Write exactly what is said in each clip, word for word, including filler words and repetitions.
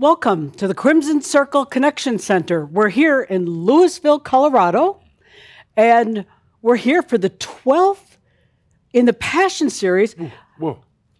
Welcome to the Crimson Circle Connection Center. We're here in Louisville, Colorado, and we're here for the twelfth in the Passion Series. Ooh, whoa,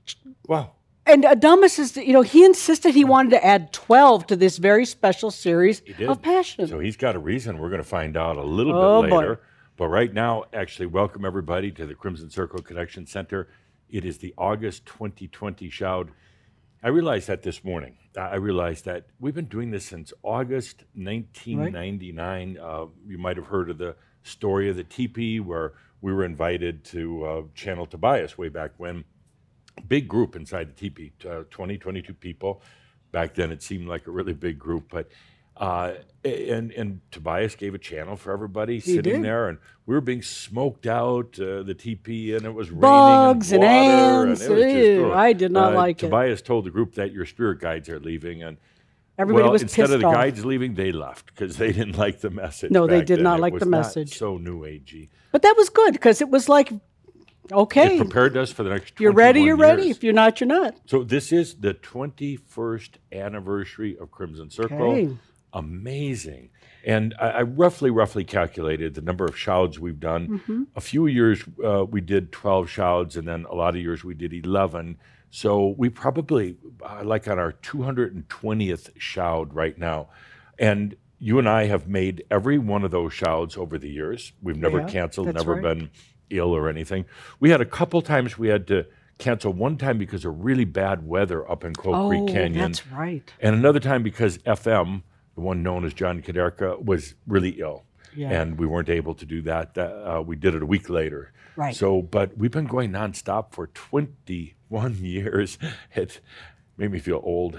wow. And Adamus is, you know, he insisted he wanted to add twelve to this very special series of Passion. So he's got a reason. We're going to find out a little Oh, bit boy. later. But right now, actually, welcome everybody to the Crimson Circle Connection Center. It is the August twenty twenty Shout. I realized that this morning. I realized that we've been doing this since August nineteen ninety-nine. Right. Uh, you might have heard of the story of the teepee, where we were invited to uh, Channel Tobias way back when. Big group inside the teepee, uh, twenty, twenty-two people. Back then, it seemed like a really big group, but uh, and and Tobias gave a channel for everybody He sitting did. there, and we were being smoked out uh, the teepee, and it was Bugs raining and and water, ants. and it was just, Ew, oh. I did not Uh, like it. Tobias told the group that your spirit guides are leaving, and Everybody well, was instead pissed of the off. guides leaving, they left because they didn't like the message. No, they back did then. not It like was the not message. so new agey. But that was good because it was like, okay, It prepared us for the next. you're ready, twenty-one you're ready. years. If you're not, you're not. So this is the twenty-first anniversary of Crimson Circle. Okay. Amazing. And I, I roughly, roughly calculated the number of shouts we've done. Mm-hmm. A few years uh, we did twelve shouts, and then a lot of years we did eleven. So we probably, uh, like on our two hundred twentieth shout right now. And you and I have made every one of those shouts over the years. We've never Yeah, canceled, that's never right. been ill or anything. We had a couple times we had to cancel, one time because of really bad weather up in Coal Oh, Creek Canyon. that's right. And another time because F M, the one known as John Kaderka, was really ill. Yeah. And we weren't able to do that. That, uh, we did it a week later. Right. So, but we've been going nonstop for twenty-one years. It made me feel old.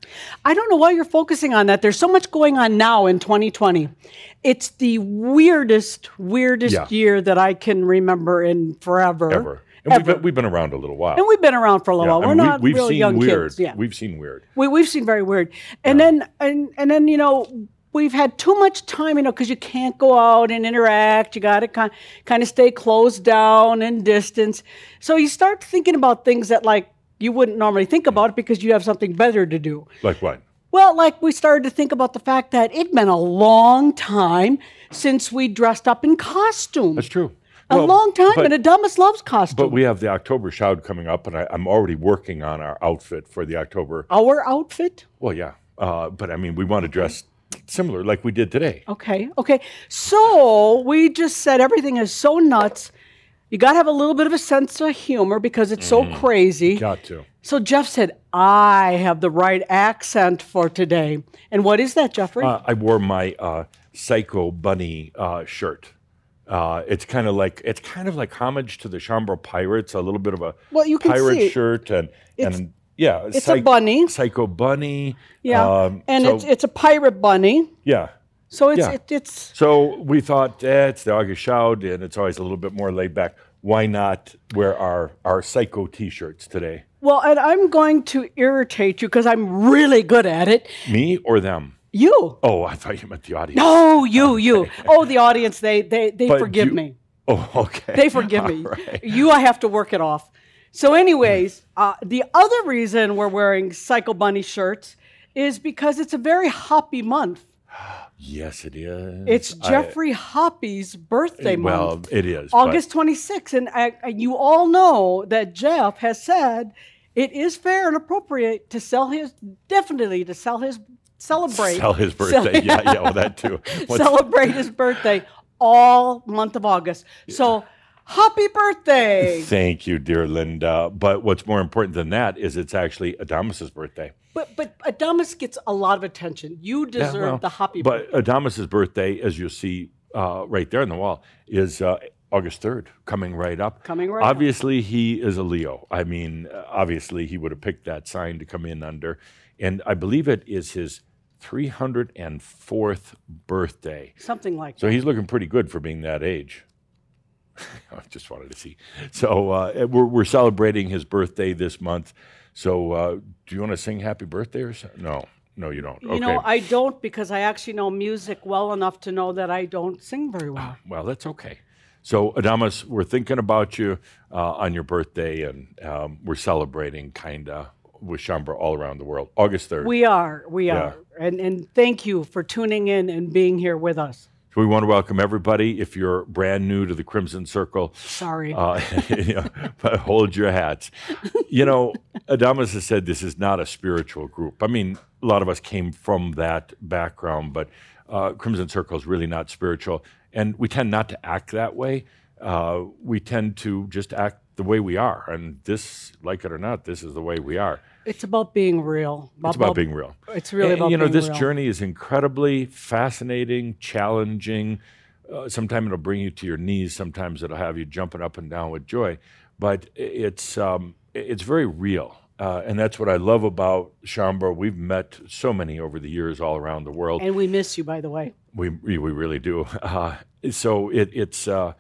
I don't know why you're focusing on that. There's so much going on now in twenty twenty. It's the weirdest, weirdest Yeah. year that I can remember in forever. Ever. And we've Ever. been, we've been around a little while. And we've been around for a little Yeah, while. I We're mean, we- not we've real seen young weird. kids. Yeah. We've seen weird. We, we've seen very weird. And then and, and then, you know, we've had too much time, you know, because you can't go out and interact. You got to kind, kind of stay closed down and distance. So you start thinking about things that, like, you wouldn't normally think about because you have something better to do. Like what? Well, like we started to think about the fact that it'd been a long time since we dressed up in costume. That's true. A Well, long time, but- and Adamus loves costume. But we have the October shout coming up, and I, I'm already working on our outfit for the October. Our outfit? Well, yeah. Uh, but I mean, we want to dress similar like we did today. Okay, okay. So we just said everything is so nuts. You got to have a little bit of a sense of humor because it's so crazy. Got to. So Jeff said, I have the right accent for today. And what is that, Jeffrey? Uh, I wore my uh, Psycho Bunny uh, shirt. Uh, it's kind of like it's kind of like homage to the Chambro Pirates, a little bit of a Well, you can pirate see it. shirt, and It's- and yeah, it's a bunny. Psycho Bunny. yeah, um, and so, it's it's a pirate bunny. yeah. So it's Yeah. it, it's So we thought, eh, it's the August shout, and it's always a little bit more laid back. Why not wear our our Psycho T-shirts today? well, and I'm going to irritate you because I'm really good at it. Me or them? You. Oh, I thought you meant the audience. No, you, you. Oh, the audience, they they they But forgive you- me. Oh, okay. They forgive me. All right. You, I have to work it off. So, anyways, uh, the other reason we're wearing Psycho Bunny shirts is because it's a very hoppy month. Yes, it is. It's I- Jeffrey Hoppy's birthday well, month, it is. but- August twenty-sixth. And I, I- you all know that Jeff has said it is fair and appropriate to sell his, definitely to sell his, celebrate. Sell his birthday. yeah, yeah, well, that too. What's- celebrate his birthday all month of August. So, happy birthday. Thank you, dear Linda. But what's more important than that is it's actually Adamus's birthday. But but Adamus gets a lot of attention. You Yeah, deserve well, the happy But birthday. Adamus's birthday, as you'll see uh, right there on the wall, is uh, August third, coming right up. Coming right up. Obviously, he is a Leo. I mean, uh, obviously, he would have picked that sign to come in under. And I believe it is his three hundred fourth birthday. Something like So that. he's looking pretty good for being that age. I just wanted to see. So uh, we're, we're celebrating his birthday this month. So uh, do you want to sing happy birthday or something? No, no, you don't. You okay. know, I don't because I actually know music well enough to know that I don't sing very well. Well, that's okay. So Adamus, we're thinking about you uh, on your birthday, and um, we're celebrating kind of with Shaumbra all around the world. August third. We are, we Yeah. are. And, and thank you for tuning in and being here with us. So we want to welcome everybody. If you're brand new to the Crimson Circle, Sorry. uh, you know, but hold your hats. You know, Adamas has said this is not a spiritual group. I mean, a lot of us came from that background, but uh, Crimson Circle is really not spiritual. And we tend not to act that way. Uh, we tend to just act the way we are. And this, like it or not, this is the way we are. It's about being real. It's about being real. It's really And, about you know, being this real. journey is incredibly fascinating, challenging. Uh, sometimes it'll bring you to your knees. Sometimes it'll have you jumping up and down with joy. But it's um, it's very real. Uh, and that's what I love about Shaumbra. We've met so many over the years all around the world. And we miss you, by the way. We we, we really do. Uh, so it, it's uh,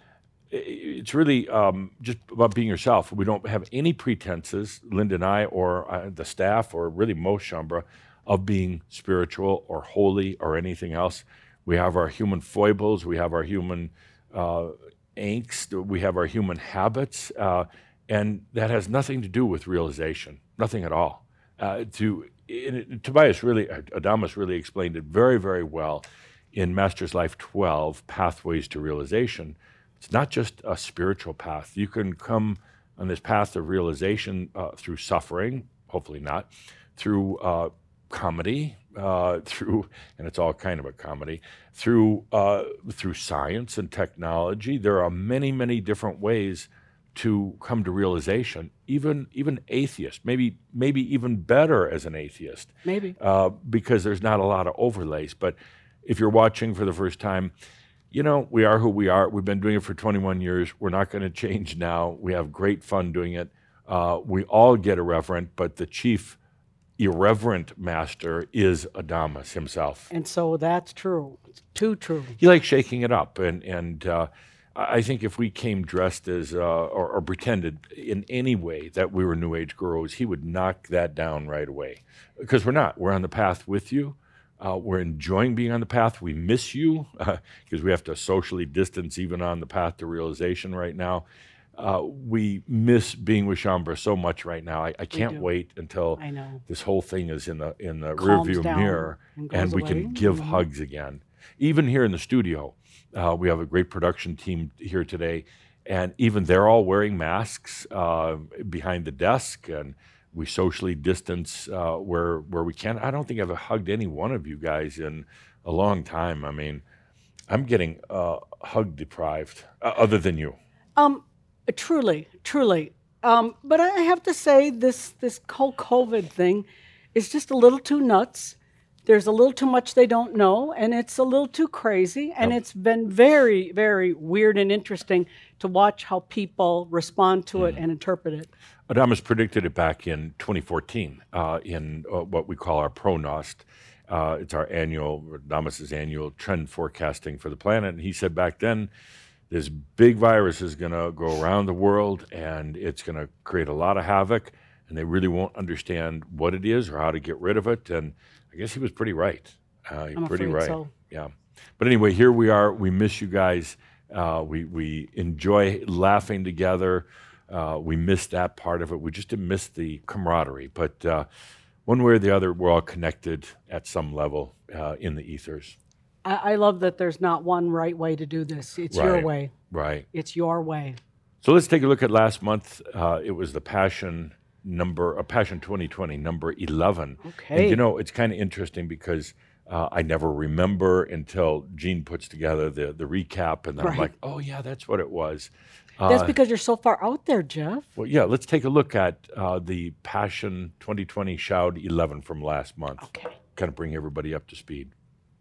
it's really um, just about being yourself. We don't have any pretenses, Linda and I, or uh, the staff, or really most Shaumbra, of being spiritual or holy or anything else. We have our human foibles. We have our human uh, angst. We have our human habits. Uh, and that has nothing to do with realization, nothing at all. Uh, to it, Tobias really, Adamas really explained it very, very well in Master's Life twelve, Pathways to Realization. It's not just a spiritual path. You can come on this path of realization uh, through suffering, hopefully not, through uh, comedy, uh, through, and it's all kind of a comedy, through uh, through science and technology. There are many, many different ways to come to realization. Even even atheists, maybe maybe even better as an atheist, Maybe. uh, because there's not a lot of overlays. But if you're watching for the first time, you know, we are who we are. We've been doing it for twenty-one years. We're not going to change now. We have great fun doing it. Uh, we all get irreverent, but the chief irreverent master is Adamas himself. And so that's true. It's too true. He likes shaking it up. And, and uh, I think if we came dressed as, uh, or, or pretended in any way that we were New Age gurus, he would knock that down right away. Because we're not. We're on the path with you. Uh, we're enjoying being on the path. We miss you because uh, we have to socially distance even on the path to realization right now. Uh, we miss being with Shaumbra so much right now. I, I can't do. wait until I know. this whole thing is in the in the Calms rearview down mirror and and, goes we away. can give Mhm. hugs again. Even here in the studio, uh, we have a great production team here today, and even they're all wearing masks uh, behind the desk, and we socially distance uh, where where we can. I don't think I've hugged any one of you guys in a long time. I mean, I'm getting uh, hug deprived, uh, other than you. Um, truly, truly. Um, but I have to say, this this whole COVID thing is just a little too nuts. There's a little too much they don't know, and it's a little too crazy. And Yep. it's been very, very weird and interesting to watch how people respond to it and interpret it. Adamas predicted it back in twenty fourteen uh, in uh, what we call our ProNOST. Uh, it's our annual, Adamas's annual trend forecasting for the planet. And he said back then, this big virus is going to go around the world and it's going to create a lot of havoc, and they really won't understand what it is or how to get rid of it. And I guess he was pretty right. Uh, I'm pretty afraid right. so. Yeah. But anyway, here we are. We miss you guys. Uh, we, we enjoy laughing together. Uh, we miss that part of it. We just didn't miss the camaraderie. But uh, one way or the other, we're all connected at some level uh, in the ethers. I, I love that there's not one right way to do this. It's your Right. way. Right. It's your way. So let's take a look at last month. Uh, it was the Passion number, uh, Passion twenty twenty, number eleven. Okay. And you know, it's kind of interesting because uh, I never remember until Gene puts together the, the recap, and then I'm Right. like, oh, yeah, that's what it was. That's Uh, because you're so far out there, Jeff. Well, yeah, let's take a look at uh, the Passion twenty twenty Shout eleven from last month. Okay. Kind of bring everybody up to speed.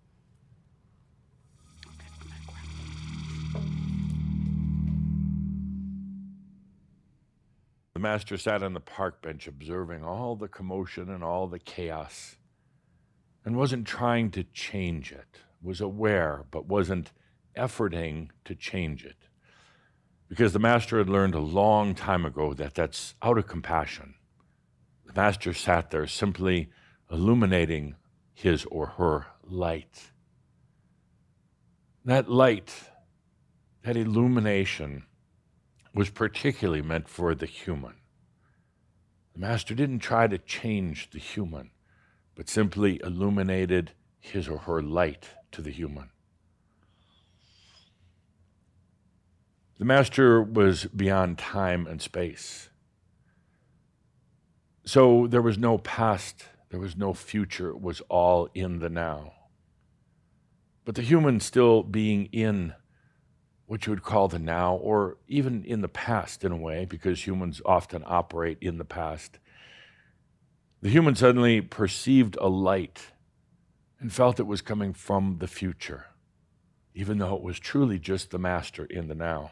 The master sat on the park bench observing all the commotion and all the chaos, and wasn't trying to change it, was aware, but wasn't efforting to change it. Because the master had learned a long time ago that that's out of compassion. The master sat there simply illuminating his or her light. That light, that illumination, was particularly meant for the human. The The Master didn't try to change the human, but simply illuminated his or her light to the human. The Master was beyond time and space. So there was no past, there was no future, it was all in the now. But the human still being in what you would call the now, or even in the past in a way, because humans often operate in the past. The human suddenly perceived a light and felt it was coming from the future, even though it was truly just the Master in the now.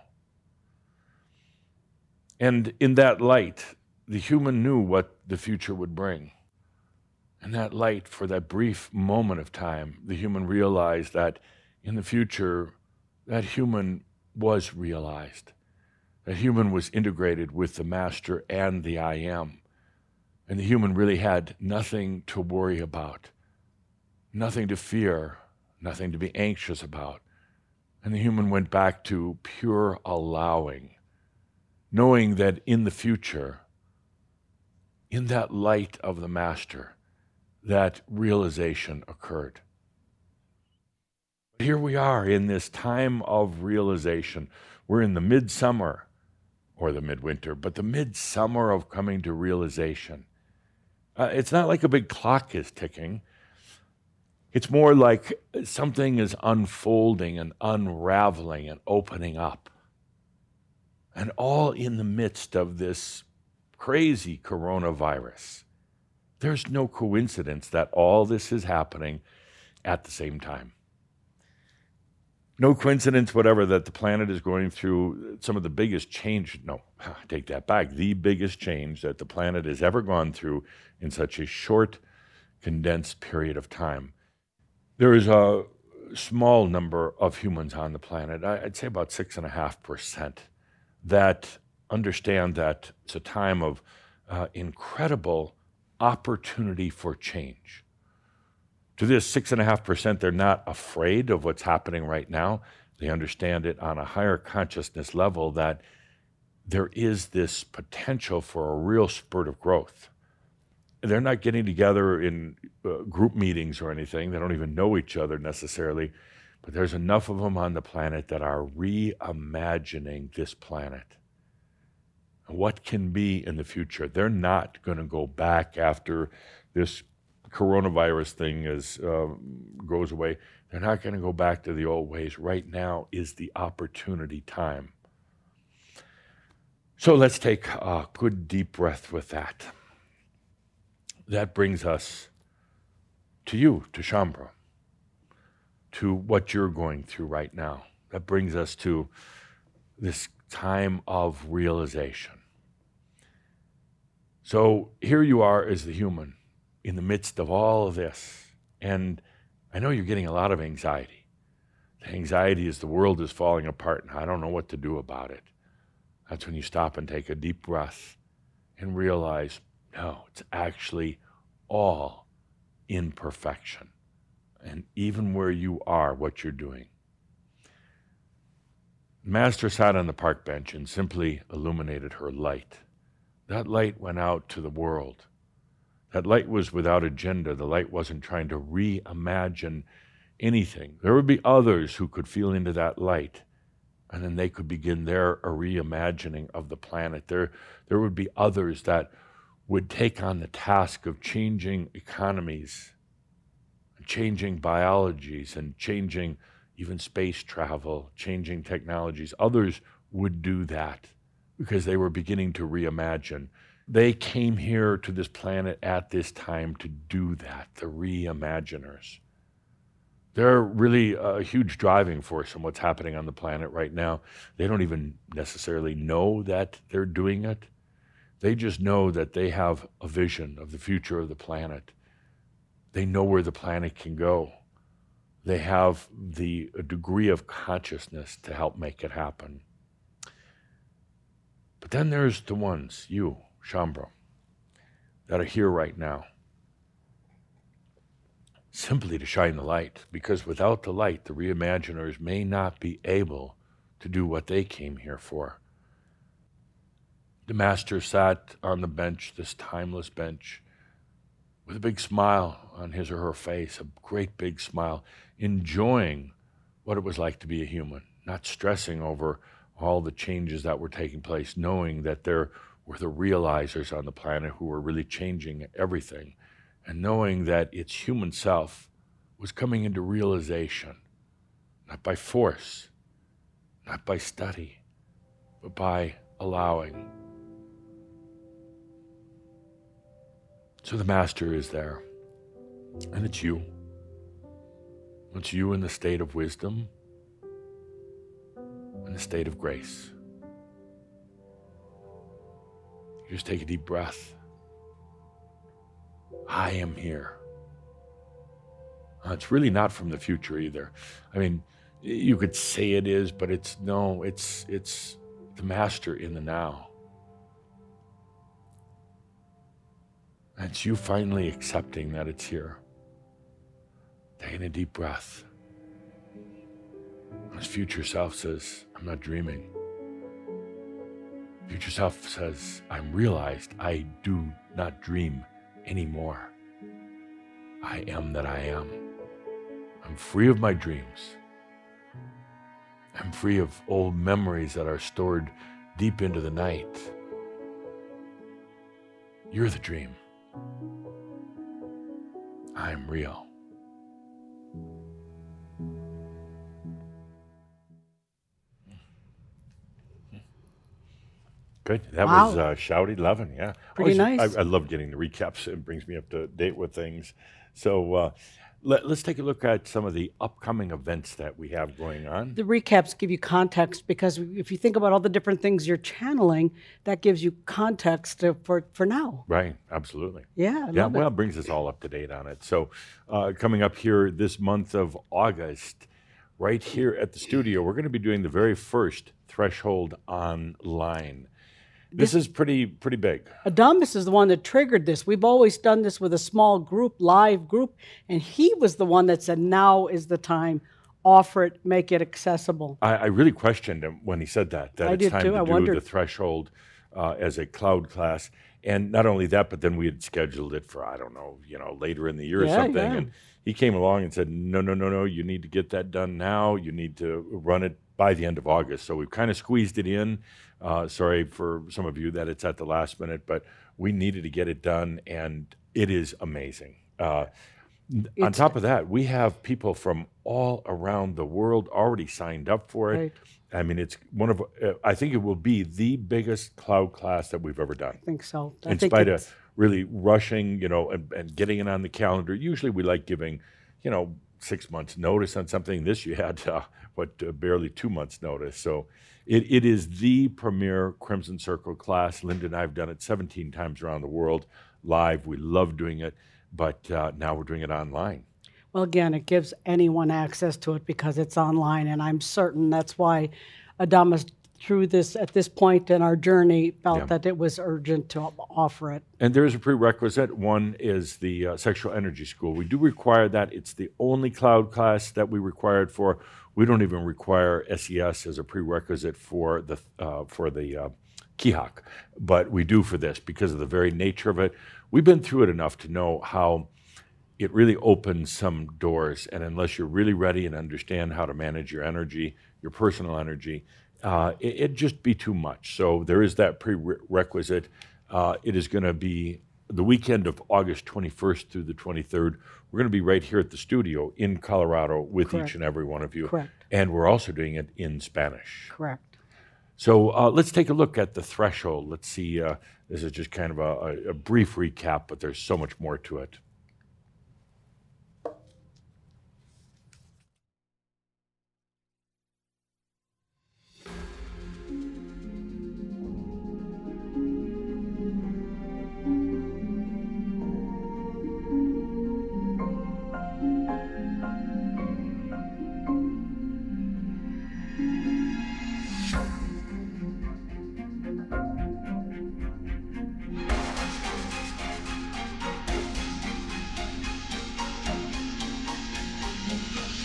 And in that light, the human knew what the future would bring. And that light, for that brief moment of time, the human realized that in the future, that human was realized. That human was integrated with the Master and the I Am. And the human really had nothing to worry about, nothing to fear, nothing to be anxious about. And the human went back to pure allowing, knowing that in the future, in that light of the Master, that realization occurred. But here we are in this time of realization. We're in the midsummer, or the midwinter, but the midsummer of coming to realization. Uh, it's not like a big clock is ticking. It's more like something is unfolding and unraveling and opening up. And all in the midst of this crazy coronavirus. There's no coincidence that all this is happening at the same time. No coincidence whatever that the planet is going through some of the biggest change, no, take that back, the biggest change that the planet has ever gone through in such a short, condensed period of time. There is a small number of humans on the planet, I'd say about six and a half percent, that understand that it's a time of uh, incredible opportunity for change. To this six and a half percent, they're not afraid of what's happening right now. They understand it on a higher consciousness level that there is this potential for a real spurt of growth. They're not getting together in uh, group meetings or anything. They don't even know each other necessarily, but there's enough of them on the planet that are reimagining this planet. And what can be in the future. They're not going to go back after this coronavirus thing is uh, goes away. They're not going to go back to the old ways. Right now is the opportunity time. So let's take a good deep breath with that. That brings us to you, to Shaumbra, to what you're going through right now. That brings us to this time of realization. So here you are as the human in the midst of all of this. And I know you're getting a lot of anxiety. The anxiety is the world is falling apart and I don't know what to do about it. That's when you stop and take a deep breath and realize, no, it's actually all imperfection. And even where you are, what you're doing. Master sat on the park bench and simply illuminated her light. That light went out to the world. That light was without agenda. The light wasn't trying to reimagine anything. There would be others who could feel into that light, and then they could begin their a reimagining of the planet. There, there would be others that would take on the task of changing economies, changing biologies, and changing even space travel, changing technologies. Others would do that because they were beginning to reimagine. They came here to this planet at this time to do that, the reimaginers. They're really a huge driving force in what's happening on the planet right now. They don't even necessarily know that they're doing it. They just know that they have a vision of the future of the planet. They know where the planet can go. They have the a degree of consciousness to help make it happen. But then there's the ones, you, Shaumbra, that are here right now, simply to shine the light, because without the light, the reimaginers may not be able to do what they came here for. The master sat on the bench, this timeless bench, with a big smile on his or her face, a great big smile, enjoying what it was like to be a human, not stressing over all the changes that were taking place, knowing that there were the realizers on the planet who were really changing everything, and knowing that its human self was coming into realization, not by force, not by study, but by allowing. So the master is there, and it's you. It's you in the state of wisdom, in the state of grace. You just take a deep breath. I am here. Uh, it's really not from the future either. I mean, you could say it is, but it's no, it's it's the master in the now. And it's you finally accepting that it's here. Taking a deep breath. His future self says, I'm not dreaming. Future self says, I'm realized I do not dream anymore. I am that I am. I'm free of my dreams. I'm free of old memories that are stored deep into the night. You're the dream. I'm real. Good. That Wow. was uh, Shout eleven, yeah. Pretty Always- nice. I, I love getting the recaps. It brings me up to date with things. So uh, let, let's take a look at some of the upcoming events that we have going on. The recaps give you context because if you think about all the different things you're channeling, that gives you context to, for, for now. Right, absolutely. Yeah, I Yeah, love well, it. it brings us all up to date on it. So uh, coming up here this month of August, right here at the studio, we're going to be doing the very first Threshold Online. This is pretty pretty big. Adamus is the one that triggered this. We've always done this with a small group, live group, and he was the one that said, now is the time. Offer it, make it accessible. I, I really questioned him when he said that, that I it's did time too. to I do wondered. the Threshold uh, as a cloud class. And not only that, but then we had scheduled it for, I don't know, you know, later in the year or Yeah, something. yeah. And he came along and said, no, no, no, no, you need to get that done now. You need to run it by the end of August. So we've kind of squeezed it in. Uh, sorry for some of you that it's at the last minute, but we needed to get it done, and it is amazing. Uh, on It's- top of that, we have people from all around the world already signed up for it. Right. I mean, it's one of, uh, I think it will be the biggest cloud class that we've ever done. I think so. I In think spite it's- of really rushing, you know, and, and getting it on the calendar. Usually we like giving, you know, six months notice on something. This you had, uh, what, uh, barely two months notice. So it, it is the premier Crimson Circle class. Linda and I have done it seventeen times around the world live. We love doing it, but uh, now we're doing it online. Well, again, it gives anyone access to it because it's online, and I'm certain that's why Adamus, through this at this point in our journey, felt Yeah. that it was urgent to offer it. And there is a prerequisite. One is the uh, Sexual Energy School. We do require that. It's the only cloud class that we require it for. We don't even require S E S as a prerequisite for the uh, for the uh, Kihak, but we do for this because of the very nature of it. We've been through it enough to know how it really opens some doors, and unless you're really ready and understand how to manage your energy, your personal energy, uh, it, it'd just be too much. So there is that prerequisite. Uh, it is going to be the weekend of August twenty-first through the twenty-third. We're going to be right here at the studio in Colorado with Correct. each and every one of you. Correct. And we're also doing it in Spanish. Correct. So uh, let's take a look at the Threshold. Let's see. Uh, this is just kind of a, a, a brief recap, but there's so much more to it.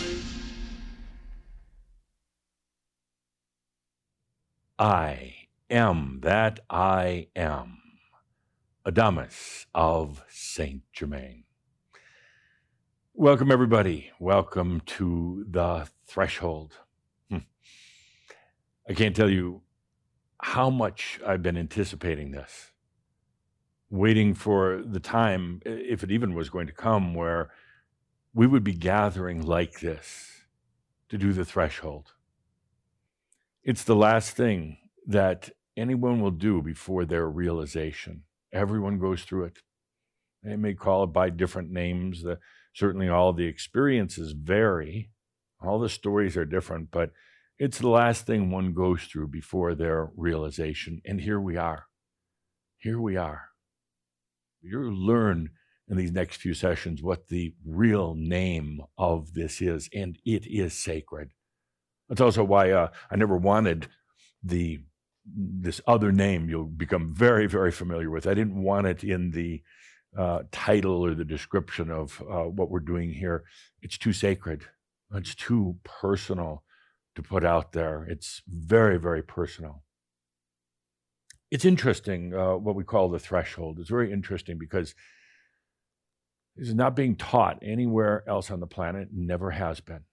I am that I am, Adamus of Saint Germain. Welcome, everybody. Welcome to The Threshold. Hmm. I can't tell you how much I've been anticipating this, waiting for the time, if it even was going to come, where we would be gathering like this to do The Threshold. It's the last thing that anyone will do before their realization. Everyone goes through it. They may call it by different names. The, certainly all the experiences vary. All the stories are different, but it's the last thing one goes through before their realization. And here we are. Here we are. You'll learn in these next few sessions what the real name of this is, and it is sacred. That's also why uh, I never wanted the this other name you'll become very, very familiar with. I didn't want it in the uh, title or the description of uh, what we're doing here. It's too sacred. It's too personal to put out there. It's very, very personal. It's interesting, uh, what we call the threshold. It's very interesting because this is not being taught anywhere else on the planet, never has been.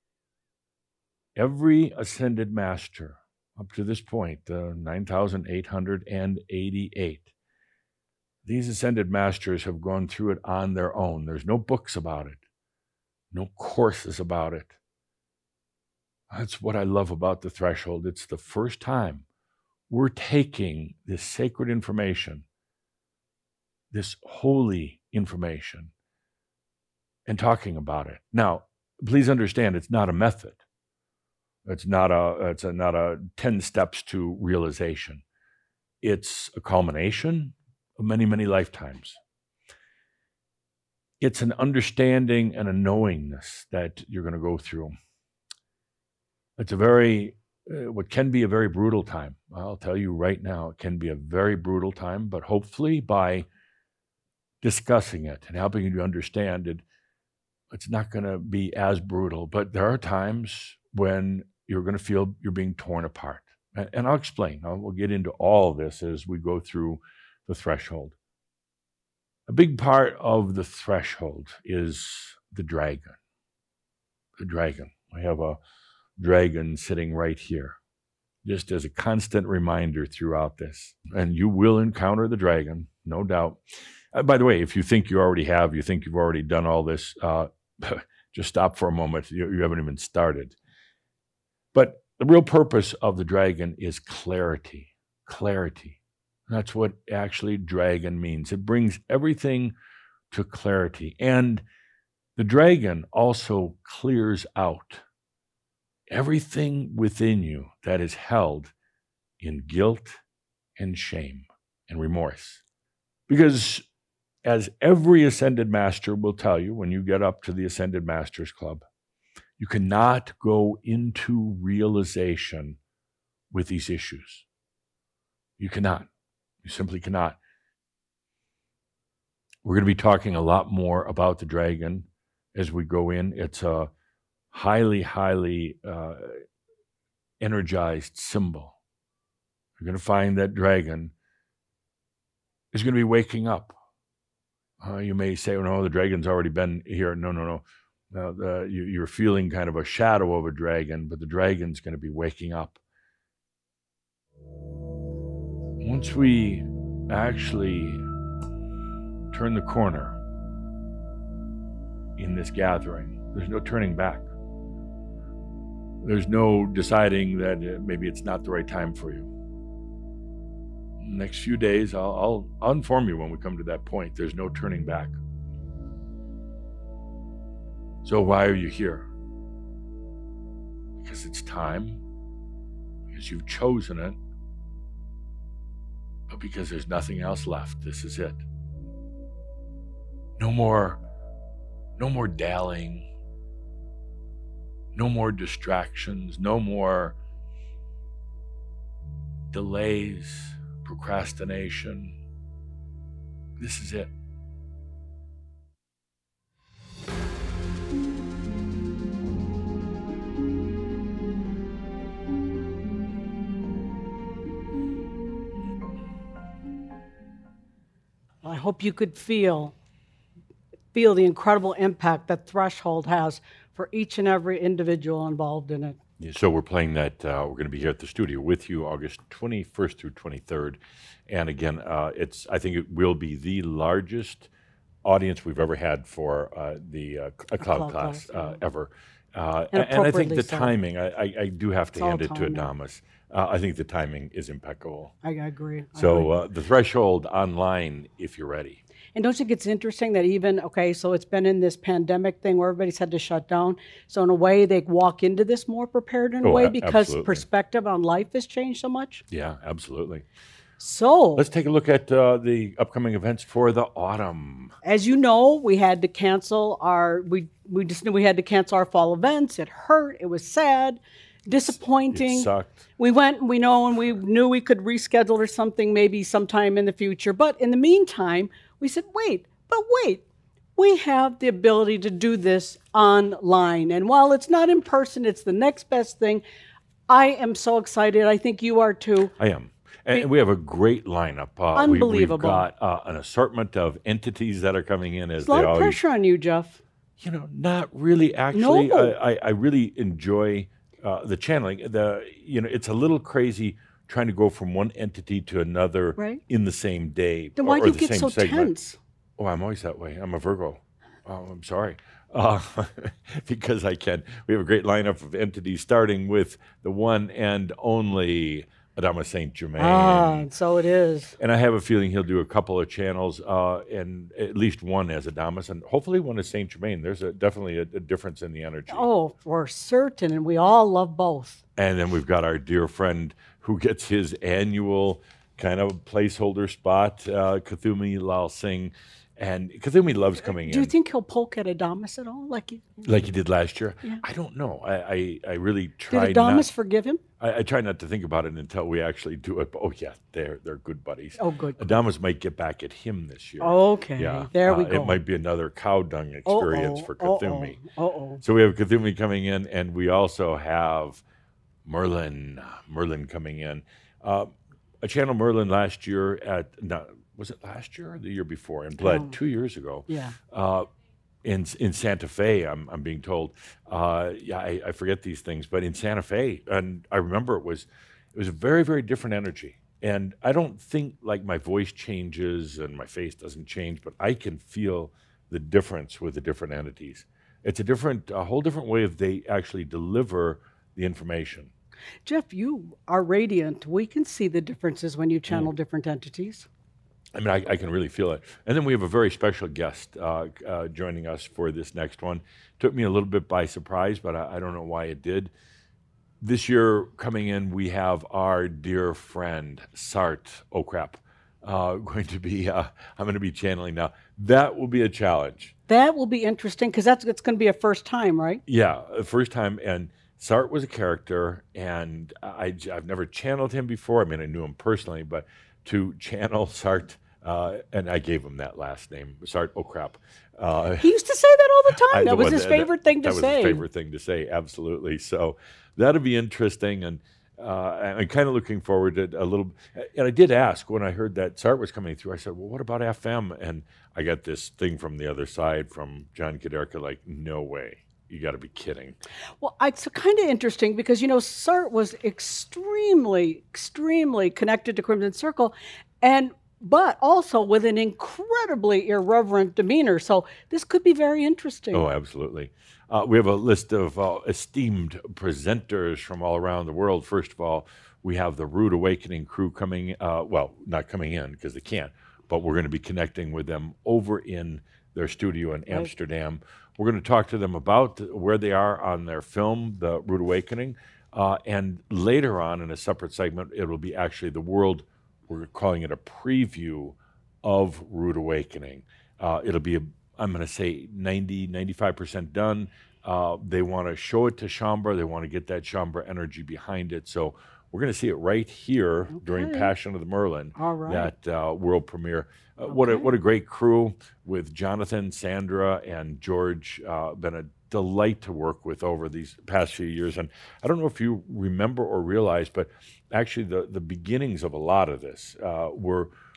Every ascended master up to this point, uh, nine thousand eight hundred eighty-eight, these ascended masters have gone through it on their own. There's no books about it, no courses about it. That's what I love about the threshold. It's the first time we're taking this sacred information, this holy information, and talking about it. Now, please understand, it's not a method. It's not a, it's a, not a ten steps to realization. It's a culmination of many, many lifetimes. It's an understanding and a knowingness that you're going to go through. It's a very, uh, what can be a very brutal time. I'll tell you right now, it can be a very brutal time, but hopefully by discussing it and helping you to understand it, it's not going to be as brutal. But there are times when you're going to feel you're being torn apart. And, and I'll explain. I'll, we'll get into all of this as we go through the threshold. A big part of the threshold is the dragon. The dragon. We have a dragon sitting right here, just as a constant reminder throughout this. And you will encounter the dragon, no doubt. Uh, by the way, if you think you already have, you think you've already done all this, uh, just stop for a moment. You, you haven't even started. But the real purpose of the dragon is clarity. Clarity. That's what actually dragon means. It brings everything to clarity. And the dragon also clears out everything within you that is held in guilt and shame and remorse. Because as every ascended master will tell you when you get up to the Ascended Masters Club, you cannot go into realization with these issues. You cannot. You simply cannot. We're going to be talking a lot more about the dragon as we go in. It's a highly, highly uh, energized symbol. You're going to find that dragon is going to be waking up. Uh, you may say, oh, no, the dragon's already been here. No, no, no. Uh, the, you, you're feeling kind of a shadow of a dragon, but the dragon's going to be waking up. Once we actually turn the corner in this gathering, there's no turning back. There's no deciding that uh, maybe it's not the right time for you. Next few days, I'll, I'll, I'll inform you when we come to that point. There's no turning back. So why are you here? Because it's time, because you've chosen it, but because there's nothing else left. This is it. No more, no more dallying, no more distractions, no more delays, procrastination. This is it. hope you could feel feel the incredible impact that Threshold has for each and every individual involved in it. Yeah, so we're playing that. Uh, we're going to be here at the studio with you August twenty-first through twenty-third, and again, uh, it's. I think it will be the largest audience we've ever had for uh, the uh, a cloud, cloud class, class uh, ever. Uh, and, and I think the so. timing. I, I, I do have to it's hand it timing. to Adamus. Uh, I think the timing is impeccable. I, I agree. I so agree. Uh, the Threshold online, if you're ready. And don't you think it's interesting that even, okay, so it's been in this pandemic thing where everybody's had to shut down. So in a way, they walk into this more prepared in a oh, way a- because absolutely. perspective on life has changed so much. Yeah, absolutely. So let's take a look at uh, the upcoming events for the autumn. As you know, we had to cancel our, we, we just knew we had to cancel our fall events. It hurt. It was sad. Disappointing. It sucked. We went, we know, and we knew we could reschedule or something maybe sometime in the future. But in the meantime, we said, wait, but wait, we have the ability to do this online. And while it's not in person, it's the next best thing. I am so excited. I think you are too. I am. And we have a great lineup. Uh, Unbelievable. We, we've got uh, an assortment of entities that are coming in as There's a lot they of always. pressure on you, Jeff. You know, not really. Actually, No. I, I, I really enjoy uh, the channeling. The you know, it's a little crazy trying to go from one entity to another Right. in the same day. Then or, why or do you the get same so segment. tense? Oh, I'm always that way. I'm a Virgo. Oh, I'm sorry. Uh, because I can. We have a great lineup of entities, starting with the one and only Adamus Saint Germain. Ah, and so it is. And I have a feeling he'll do a couple of channels, uh, and at least one as Adamus, and hopefully one as Saint Germain. There's a, definitely a, a difference in the energy. Oh, for certain. And we all love both. And then we've got our dear friend who gets his annual kind of placeholder spot, uh, Kathumi Lal Singh. And Kathumi loves coming Do you in. think he'll poke at Adamus at all? Like, he, Like he did last year? Yeah. I don't know. I, I, I really tried did Adamus not. forgive him? I, I try not to think about it until we actually do it. But oh yeah, they're they're good buddies. Oh, good. Adamus might get back at him this year. Okay, Yeah, there we uh, go. It might be another cow dung experience Uh-oh, for Kathumi. Uh-oh, uh-oh. So we have Kathumi coming in, and we also have Merlin. Merlin coming in. Uh, I channeled Merlin last year at. No, was it last year or the year before? In Bled, Oh. two years ago. Yeah. Uh, in in Santa Fe, I'm I'm being told. Uh, yeah, I, I forget these things, but in Santa Fe, and I remember it was it was a very very different energy. And I don't think like my voice changes and my face doesn't change, but I can feel the difference with the different entities. It's a different, a whole different way of they actually deliver the information. Jeff, you are radiant. We can see the differences when you channel Mm. different entities. I mean, I, I can really feel it. And then we have a very special guest uh, uh, joining us for this next one. Took me a little bit by surprise, but I, I don't know why it did. This year coming in, we have our dear friend, Sart Okrap, uh, going to be, uh, I'm going to be channeling now. That will be a challenge. That will be interesting because that's it's going to be a first time, right? Yeah, the first time. And Sart was a character, and I, I've never channeled him before. I mean, I knew him personally, but to channel Sart, uh, and I gave him that last name, Sart Okrap. Uh, He used to say that all the time. I- that was well, his favorite thing to that say. was his favorite thing to say, absolutely. So that'll be interesting, and uh, I'm kind of looking forward to a little. And I did ask when I heard that Sart was coming through. I said, "Well, what about F M?" And I got this thing from the other side from John Kaderka, like, "No way." You got to be kidding. Well, it's kind of interesting because, you know, Sart was extremely, extremely connected to Crimson Circle, and but also with an incredibly irreverent demeanor. So this could be very interesting. Oh, absolutely. Uh, we have a list of uh, esteemed presenters from all around the world. First of all, we have the Rude Awakening crew coming, uh, well, not coming in because they can't, but we're going to be connecting with them over in their studio in Right. Amsterdam. We're going to talk to them about where they are on their film, The Rude Awakening. Uh, and later on in a separate segment, it will be actually the world, we're calling it a preview of Rude Awakening. Uh, it'll be, a, I'm going to say ninety, ninety-five percent done. Uh, they want to show it to Shaumbra. They want to get that Shaumbra energy behind it. So we're going to see it right here during Okay. Passion of the Merlin, All right. that uh, world premiere. Uh, What a Okay. what a great crew with Jonathan, Sandra, and George. Uh, been a delight to work with over these past few years. And I don't know if you remember or realize, but actually the, the beginnings of a lot of this uh, were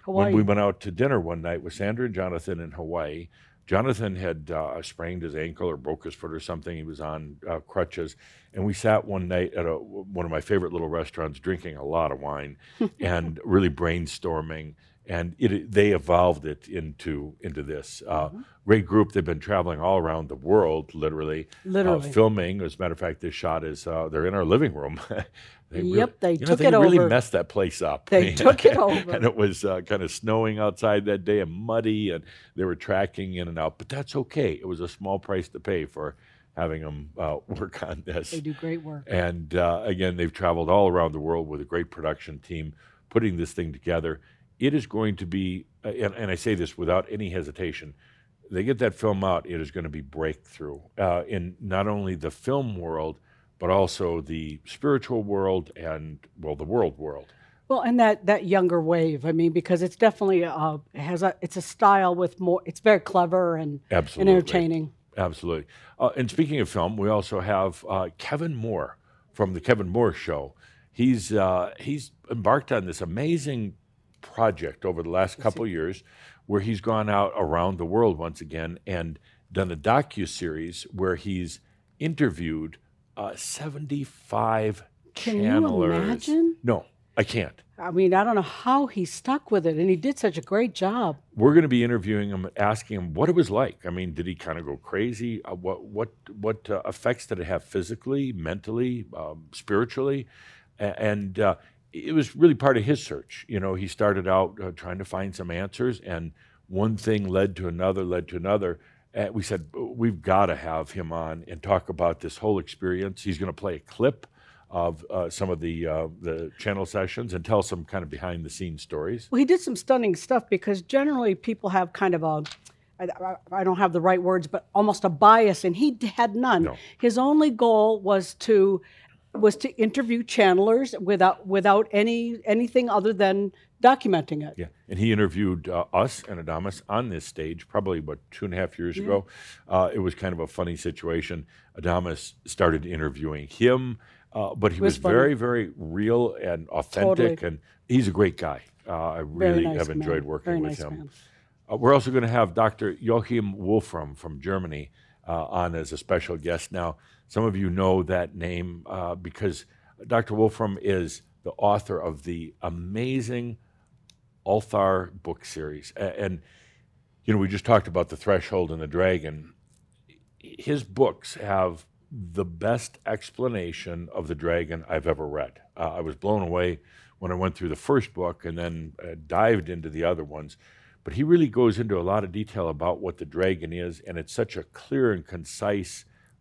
Hawaii. when we went out to dinner one night with Sandra and Jonathan in Hawaii. Jonathan had uh, sprained his ankle or broke his foot or something. He was on uh, crutches. And we sat one night at a, one of my favorite little restaurants drinking a lot of wine and really brainstorming. And it, they evolved it into into this. Uh, mm-hmm. Great group. They've been traveling all around the world, literally. Literally. Uh, filming. As a matter of fact, this shot is, uh, they're in our living room. They yep, really, they you know, took they it really over. messed that place up. They took it over. And it was uh, kind of snowing outside that day and muddy, and they were tracking in and out. But that's okay. It was a small price to pay for having them uh, work on this. They do great work. And uh, again, they've traveled all around the world with a great production team putting this thing together. It is going to be, uh, and, and I say this without any hesitation, they get that film out, it is going to be breakthrough uh, in not only the film world, but also the spiritual world and, well, the world world. Well, and that, that younger wave, I mean, because it's definitely, uh, it has a, it's a style with more, it's very clever and, Absolutely. and entertaining. Absolutely. Uh, and speaking of film, we also have uh, Kevin Moore from the Kevin Moore Show. He's, uh, he's embarked on this amazing project over the last couple of years where he's gone out around the world once again and done a docu-series where he's interviewed Uh, seventy-five Can channelers. you imagine? No, I can't. I mean, I don't know how he stuck with it, and he did such a great job. We're going to be interviewing him, asking him what it was like. I mean, did he kind of go crazy? Uh, what what what uh, effects did it have physically, mentally, um, spiritually? A- and uh, it was really part of his search. You know, he started out uh, trying to find some answers, and one thing led to another, led to another. Uh, we said, we've got to have him on and talk about this whole experience. He's going to play a clip of uh, some of the uh, the channel sessions and tell some kind of behind-the-scenes stories. Well, he did some stunning stuff because generally people have kind of a, I, I don't have the right words, but almost a bias, and he had none. No. His only goal was to was to interview channelers without without any anything other than documenting it. Yeah, and he interviewed uh, us and Adamus on this stage probably, what, two and a half years Yeah. ago. Uh, it was kind of a funny situation. Adamus started interviewing him, uh, but he was was, funny. very, very real and authentic, Totally. and he's a great guy. Uh, I Very really nice have enjoyed man. working Very with nice him. man. Uh, we're also going to have Doctor Joachim Wolfram from Germany uh, on as a special guest. Now, some of you know that name uh, because Doctor Wolfram is the author of the amazing Althar book series. A- And, you know, we just talked about The Threshold and the Dragon. His books have the best explanation of the dragon I've ever read. Uh, I was blown away when I went through the first book and then uh, dived into the other ones. But he really goes into a lot of detail about what the dragon is, and it's such a clear and concise,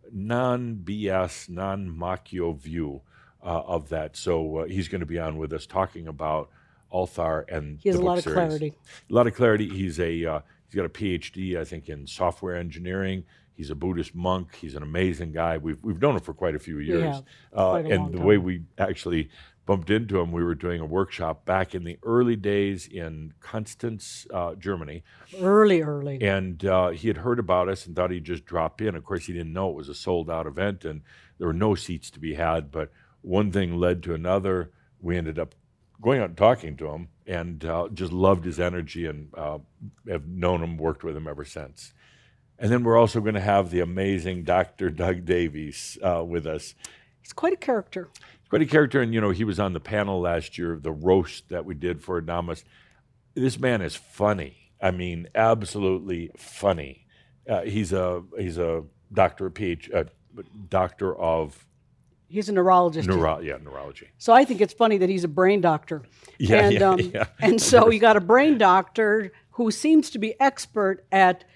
non-B S, non-Macchio view uh, of that. So uh, he's going to be on with us talking about Althar and He has the a book lot of series. clarity. A lot of clarity. He's a uh, he's got a P H D, I think, in software engineering. He's a Buddhist monk. He's an amazing guy. We've we've known him for quite a few years. have, uh, quite a and long the time. way we actually bumped into him, we were doing a workshop back in the early days in Constance, uh, Germany. Early, early. And uh, he had heard about us and thought he'd just drop in. Of course, he didn't know it was a sold-out event, and there were no seats to be had. But one thing led to another. We ended up going out and talking to him, and uh, just loved his energy, and uh, have known him, worked with him ever since. And then we're also going to have the amazing Doctor Doug Davies uh, with us. He's quite a character. Quite a character, and you know, he was on the panel last year, the roast that we did for Adamus. This man is funny. I mean, absolutely funny. Uh, he's a he's a doctor, a PhD, uh, doctor of He's a neurologist. neuro, yeah, neurology. So I think it's funny that he's a brain doctor. Yeah, and, yeah, um, yeah. And so you got a brain doctor who seems to be expert at.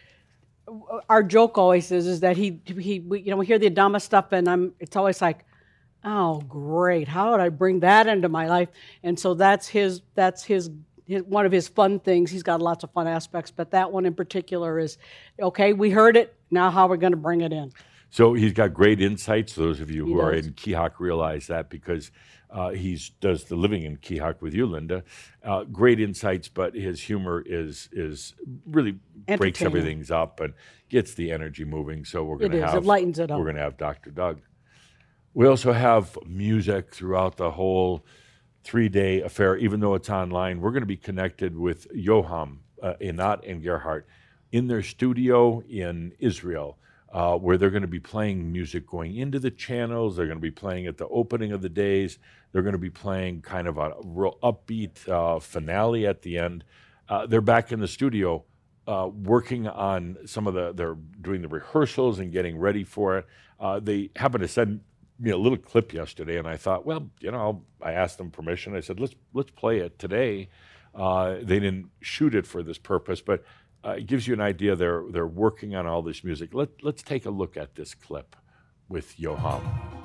Our joke always is is that he he we, you know we hear the Adama stuff and I'm it's always like, oh great, how would I bring that into my life? And so that's his that's his. his one of his fun things. He's got lots of fun aspects, but that one in particular is okay. We heard it. Now how we're going to bring it in? So he's got great insights. Those of you He who are does. in Keehawk realize that because uh, he does the living in Keehawk with you, Linda. Uh, great insights, but his humor is is really breaks Entertaining. everything up and gets the energy moving. So we're It going to is. have It lightens it up. we're going to have Doctor Doug. We also have music throughout the whole three-day affair, even though it's online. We're going to be connected with Yoham, uh, Einat and Gerhardt in their studio in Israel, uh, where they're going to be playing music going into the channels. They're going to be playing at the opening of the days. They're going to be playing kind of a real upbeat uh, finale at the end. Uh, they're back in the studio uh, working on some of the, they're doing the rehearsals and getting ready for it. Uh, they happened to send me a little clip yesterday, and I thought, well, you know, I asked them permission. I said, let's let's play it today. Uh, they didn't shoot it for this purpose, but uh, it gives you an idea. They're they're working on all this music. Let let's take a look at this clip with Yoham.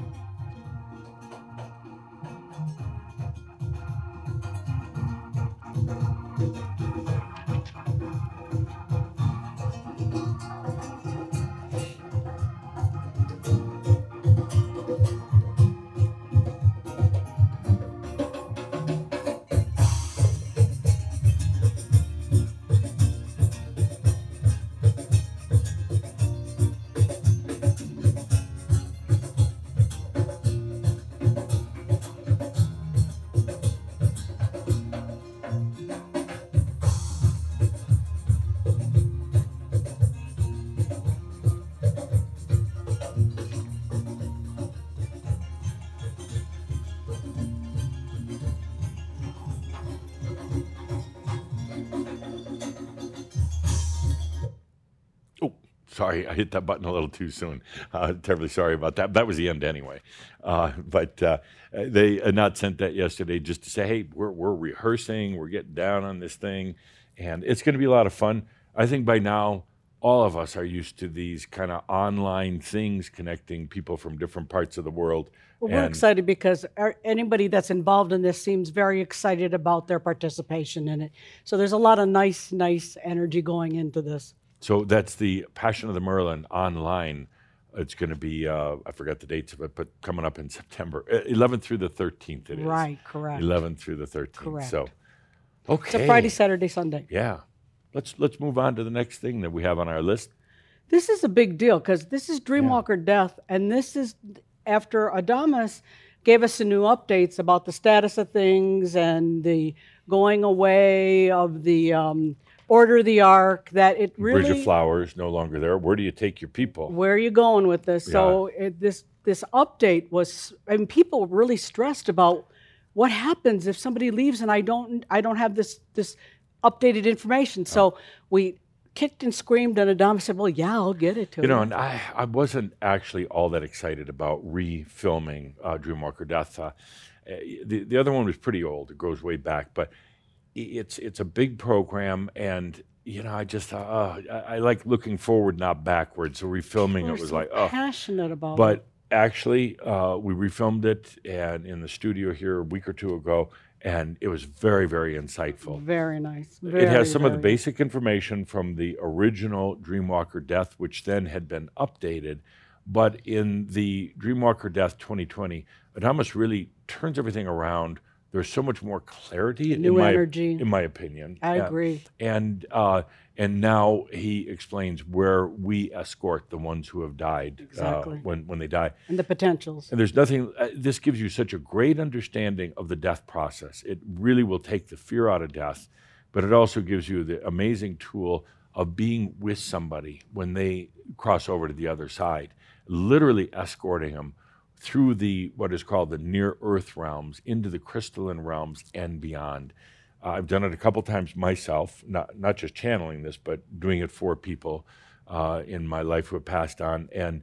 Sorry, I hit that button a little too soon. Uh, terribly sorry about that. That was the end anyway. Uh, but uh, they uh, not sent that yesterday just to say, hey, we're, we're rehearsing, we're getting down on this thing, and it's going to be a lot of fun. I think by now, all of us are used to these kind of online things connecting people from different parts of the world. Well, we're excited because our, anybody that's involved in this seems very excited about their participation in it. So there's a lot of nice, nice energy going into this. So that's the Passion of the Merlin online. It's going to be, uh, I forgot the dates of it, but coming up in September. eleventh through the thirteenth it is. Right, correct. eleventh through the thirteenth. Correct. So, okay. It's a Friday, Saturday, Sunday. Yeah. Let's let's move on to the next thing that we have on our list. This is a big deal because this is Dreamwalker yeah. Death, and this is after Adamus gave us some new updates about the status of things and the going away of the um, Order of the Ark, that it really... Bridge of Flowers, no longer there. Where do you take your people? Where are you going with this? Yeah. So it, this this update was, I mean, people were really stressed about what happens if somebody leaves and I don't I don't have this this updated information. So oh. we kicked and screamed, and Adam said, well, yeah, I'll get it to you. You know, and I, I wasn't actually all that excited about refilming uh, Dreamwalker Death. Uh, the, the other one was pretty old. It goes way back, but it's it's a big program, and you know, I just thought, oh, I, I like looking forward, not backwards. So refilming We're it was so like, oh, passionate about but it. Actually, uh, we refilmed it and in the studio here a week or two ago, and it was very, very insightful. Very nice. Very, it has some very of the basic information from the original Dreamwalker Death, which then had been updated. But in the Dreamwalker Death twenty twenty, Adamus really turns everything around. There's so much more clarity, New in my, energy. in my opinion. I uh, agree. And uh, and now he explains where we escort the ones who have died exactly. uh, when when they die, and the potentials. And there's nothing. Uh, this gives you such a great understanding of the death process. It really will take the fear out of death, but it also gives you the amazing tool of being with somebody when they cross over to the other side, literally escorting them through the what is called the near earth realms into the crystalline realms and beyond. Uh, I've done it a couple times myself, not not just channeling this, but doing it for people uh, in my life who have passed on, and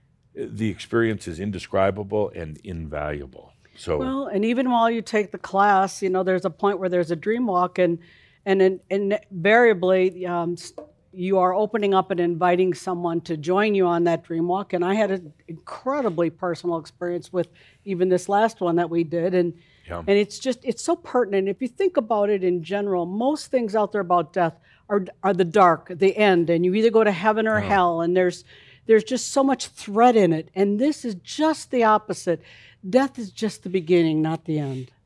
the experience is indescribable and invaluable. So well, and even while you take the class, you know, there's a point where there's a dream walk, and and in, invariably um, you are opening up and inviting someone to join you on that dream walk. And I had an incredibly personal experience with even this last one that we did. And yeah. and it's just, it's so pertinent. If you think about it in general, most things out there about death are are the dark, the end, and you either go to heaven or oh. hell. And there's there's just so much threat in it. And this is just the opposite. Death is just the beginning, not the end.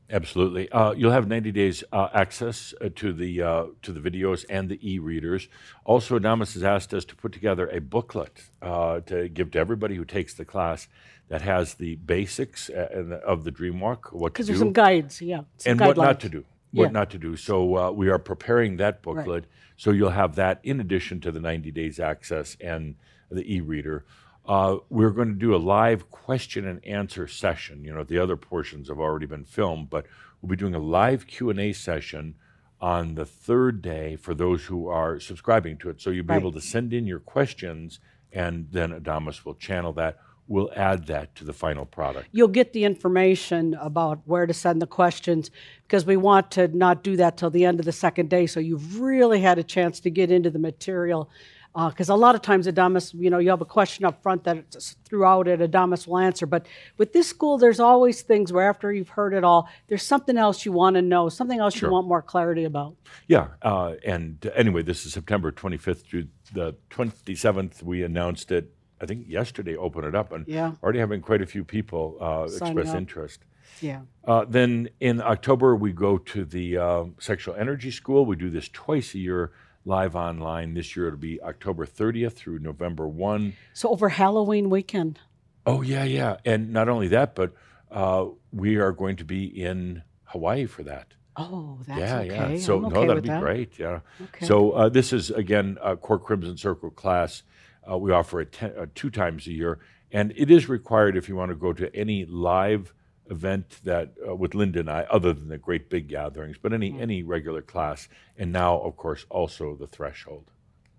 Absolutely. Uh, you'll have ninety days uh, access uh, to the uh, to the videos and the e-readers. Also, Adamus has asked us to put together a booklet uh, to give to everybody who takes the class that has the basics uh, of the dream walk, what to Because do, there's some guides, yeah. Some and what not guidelines. to do. What Yeah. not to do. So uh, we are preparing that booklet. So you'll have that in addition to the ninety days access and the e-reader. Uh, we're going to do a live question and answer session. You know, the other portions have already been filmed, but we'll be doing a live Q and A session on the third day for those who are subscribing to it. So you'll be Right. able to send in your questions, and then Adamus will channel that. We'll add that to the final product. You'll get the information about where to send the questions because we want to not do that till the end of the second day. So you've really had a chance to get into the material. Because a lot of times Adamus, you know, you have a question up front that it's throughout it, Adamus will answer. But with this school, there's always things where after you've heard it all, there's something else you want to know, something else Sure. you want more clarity about. Yeah, uh, and anyway, this is September twenty-fifth through the twenty-seventh. We announced it, I think yesterday, open it up, and Yeah. already having quite a few people uh, Signing express up. interest. Yeah. Uh, then in October, we go to the uh, Sexual Energy School. We do this twice a year, live online. This year it'll be October thirtieth through November first. So over Halloween weekend. Oh, yeah, yeah. And not only that, but uh, we are going to be in Hawaii for that. Oh, that's yeah, okay. yeah. So I'm no, okay that'd with be that. great. Yeah. Okay. So uh, this is again a Core Crimson Circle class. Uh, we offer it ten, uh, two times a year, and it is required if you want to go to any live event that uh, with Linda and I, other than the great big gatherings, but any any regular class. And now, of course, also the Threshold.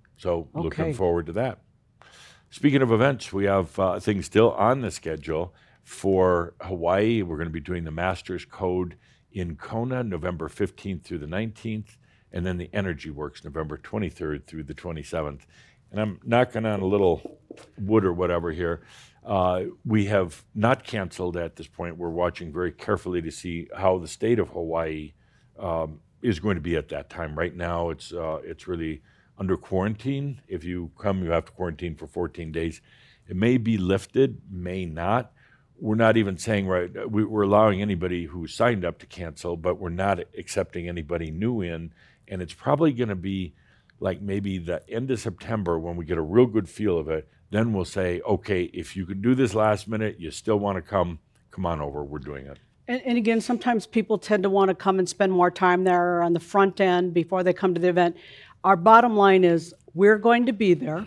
So looking Okay. forward to that. Speaking of events, we have uh, things still on the schedule for Hawaii. We're going to be doing the Master's Code in Kona, November fifteenth through the nineteenth, and then the Energy Works, November twenty-third through the twenty-seventh. And I'm knocking on a little wood or whatever here. Uh, we have not canceled at this point. We're watching very carefully to see how the state of Hawaii um, is going to be at that time. Right now, it's uh, it's really under quarantine. If you come, you have to quarantine for fourteen days. It may be lifted, may not. We're not even saying, right, we, we're allowing anybody who signed up to cancel, but we're not accepting anybody new in. And it's probably going to be like maybe the end of September when we get a real good feel of it. Then we'll say, okay, if you can do this last minute, you still want to come, come on over, we're doing it. And, and again, sometimes people tend to want to come and spend more time there on the front end before they come to the event. Our bottom line is we're going to be there.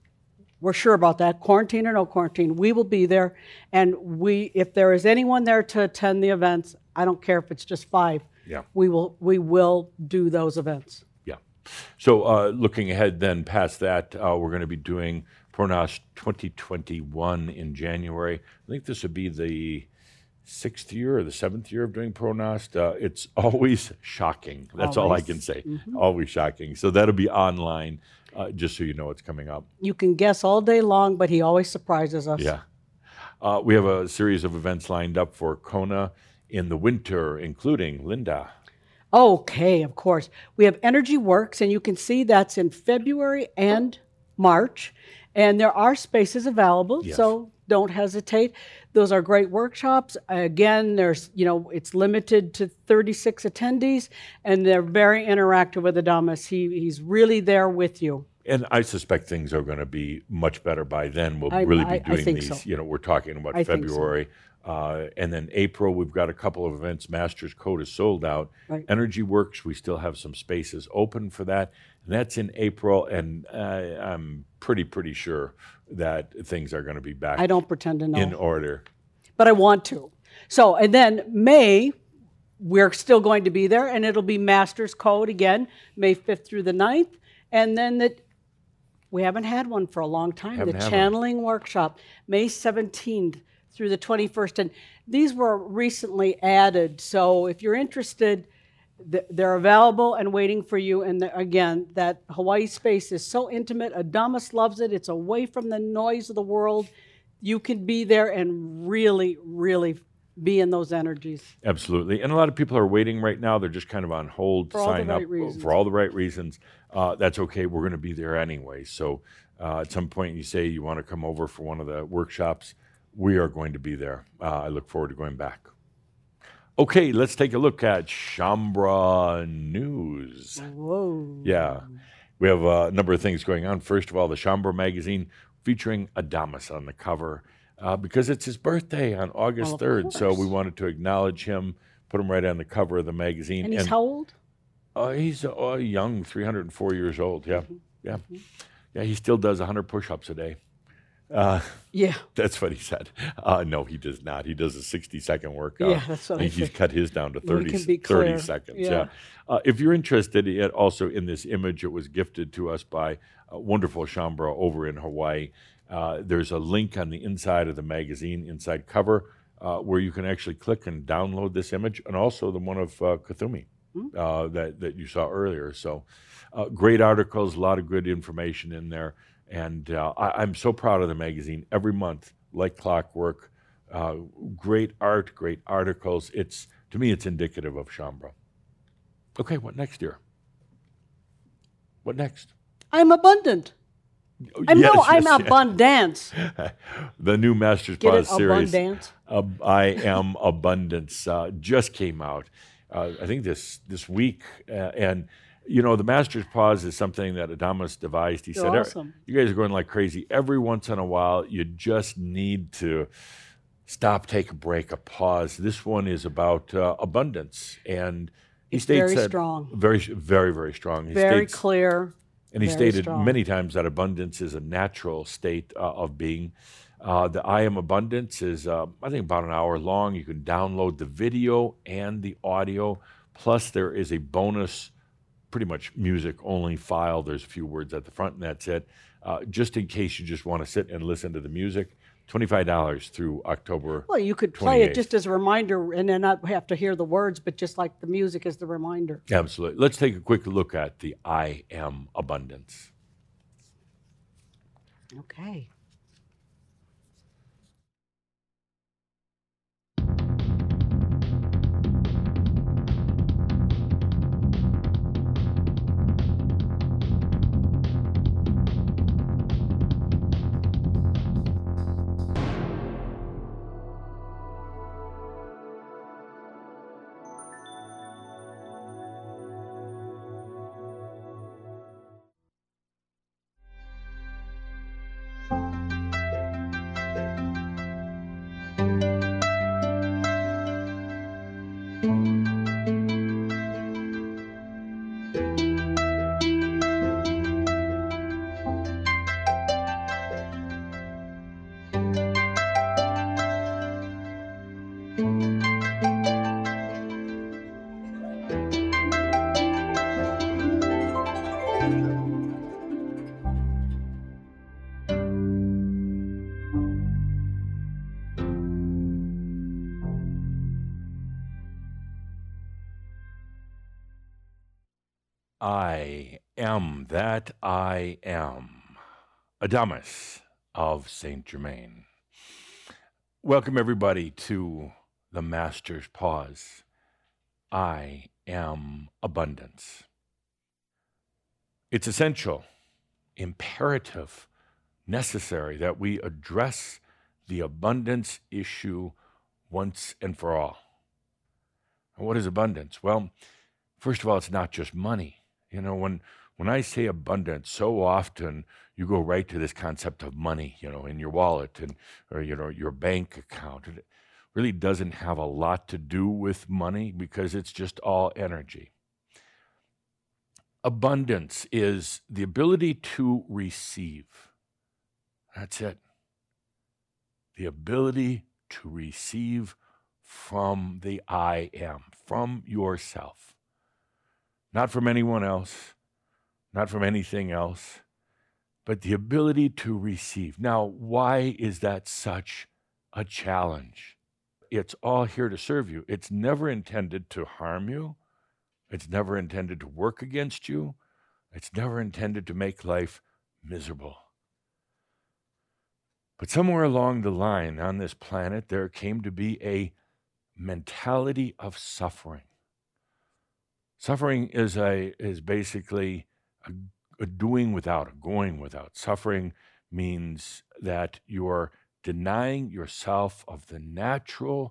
We're sure about that, quarantine or no quarantine. We will be there. And we, if there is anyone there to attend the events, I don't care if it's just five, Yeah. we will, we will do those events. Yeah. So uh, looking ahead then past that, uh, we're going to be doing Pronos twenty twenty-one in January. I think this would be the sixth year or the seventh year of doing Pronost. Uh, it's always shocking. That's all I Always. can say. Mhm. Always shocking. So that'll be online, uh, just so you know what's coming up. You can guess all day long, but he always surprises us. Yeah. Uh, we have a series of events lined up for Kona in the winter, including Linda. Okay, of course. We have Energy Works, and you can see that's in February and March, and there are spaces available, Yes. so don't hesitate. Those are great workshops. Again, there's, you know, it's limited to thirty-six attendees, and they're very interactive with Adamus. He, he's really there with you. And I suspect things are going to be much better by then. We'll I- really I- be I doing think these. so. You know, we're talking about I think so. February. Uh, and then April, we've got a couple of events. Master's Code is sold out. Right. Energy Works, we still have some spaces open for that. And that's in April. And uh, I'm pretty, pretty sure that things are going to be back I don't pretend to know. in order. But I want to. So, and then May, we're still going to be there, and it'll be Master's Code again, May fifth through the ninth. And then the, we haven't had one for a long time, Haven't the had one. Channeling Workshop, May seventeenth through the twenty-first. And these were recently added, so if you're interested, th- they're available and waiting for you. And the, again, that Hawaii space is so intimate. Adamus loves it. It's away from the noise of the world. You can be there and really, really be in those energies. Absolutely. And a lot of people are waiting right now. They're just kind of on hold to For all the sign up right reasons. for all the right reasons. Uh, that's okay. We're going to be there anyway. So uh, at some point you say you want to come over for one of the workshops, we are going to be there. Uh, I look forward to going back. Okay, let's take a look at Shaumbra News. Whoa. Yeah, we have a number of things going on. First of all, the Shaumbra magazine featuring Adamus on the cover uh, because it's his birthday on August Well, of third. So we course. wanted to acknowledge him, put him right on the cover of the magazine. And he's how old? Uh, he's uh, young, three hundred four years old. Yeah, yeah, yeah. He still does one hundred push-ups a day. Uh, Yeah. That's what he said. Uh, no, he does not. He does a sixty-second workout. Yeah, that's what I I think he's think. cut his down to We thirty, can be thirty clear. seconds. Yeah. Yeah. Uh, if you're interested in, also in this image, it was gifted to us by a wonderful Shaumbra over in Hawaii. Uh, there's a link on the inside of the magazine, inside cover, uh, where you can actually click and download this image, and also the one of uh, Kuthumi uh, that, that you saw earlier. So uh, great articles, a lot of good information in there. And uh, I, I'm so proud of the magazine every month, like clockwork. Uh, great art, great articles. It's to me, it's indicative of Shaumbra. Okay, what next, dear? What next? I'm abundant. Oh, I know yes, I'm yes, yes. abundance. The new Masters Get Pause it? series, Abundance. Ab- I Am Abundance, uh, just came out. Uh, I think this this week, uh, and you know the Masters Pause is something that Adamus devised. He They're said, awesome. "You guys are going like crazy. Every once in a while, you just need to stop, take a break, a pause." This one is about uh, abundance, and he It's states very that strong. very, very, very strong. He Very states, clear. and he very stated strong. many times that abundance is a natural state uh, of being. Uh, the I Am Abundance is, uh, I think, about an hour long. You can download the video and the audio. Plus, there is a bonus, pretty much music-only file. There's a few words at the front, and that's it. Uh, just in case you just want to sit and listen to the music, twenty-five dollars through October. Well, you could play it twenty-eighth. just as a reminder and then not have to hear the words, but just like the music as the reminder. Absolutely. Let's take a quick look at the I Am Abundance. Okay. I am that I am. Adamus of Saint Germain. Welcome, everybody, to the Master's Pause. I am abundance. It's essential, imperative, necessary that we address the abundance issue once and for all. And what is abundance? Well, first of all, it's not just money. You know, when when I say abundance, so often you go right to this concept of money, you know, in your wallet and or you know your bank account. It really doesn't have a lot to do with money because it's just all energy. Abundance is the ability to receive. That's it. The ability to receive from the I am, from yourself. Not from anyone else, not from anything else, but the ability to receive. Now, why is that such a challenge? It's all here to serve you. It's never intended to harm you. It's never intended to work against you. It's never intended to make life miserable. But somewhere along the line on this planet, there came to be a mentality of suffering. Suffering is a is basically a, a doing without, a going without. Suffering means that you're denying yourself of the natural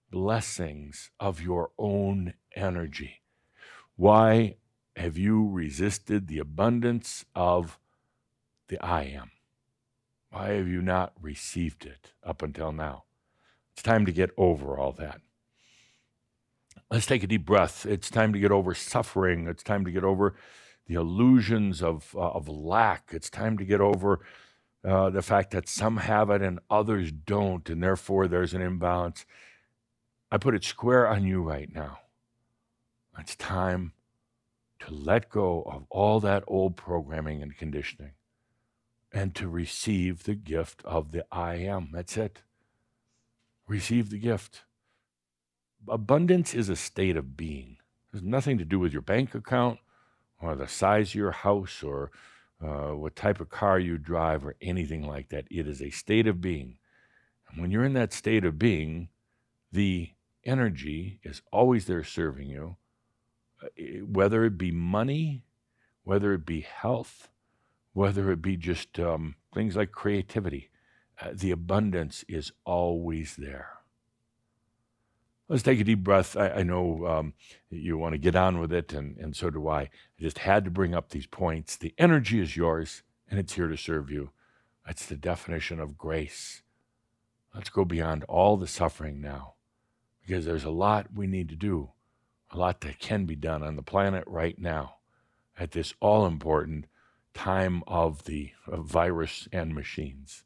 blessings of your own energy? Why have you resisted the abundance of the I am? Why have you not received it up until now? It's time to get over all that. Let's take a deep breath. It's time to get over suffering. It's time to get over the illusions of, uh, of lack. It's time to get over uh, the fact that some have it and others don't, and therefore there's an imbalance. I put it square on you right now. It's time to let go of all that old programming and conditioning and to receive the gift of the I am. That's it. Receive the gift. Abundance is a state of being. It has nothing to do with your bank account or the size of your house or uh, what type of car you drive or anything like that. It is a state of being. And when you're in that state of being, the energy is always there serving you, whether it be money, whether it be health, whether it be just um, things like creativity. Uh, the abundance is always there. Let's take a deep breath. I, I know um, you want to get on with it, and, and so do I. I just had to bring up these points. The energy is yours, and it's here to serve you. That's the definition of grace. Let's go beyond all the suffering now, because there's a lot we need to do, a lot that can be done on the planet right now at this all-important time of the of virus and machines.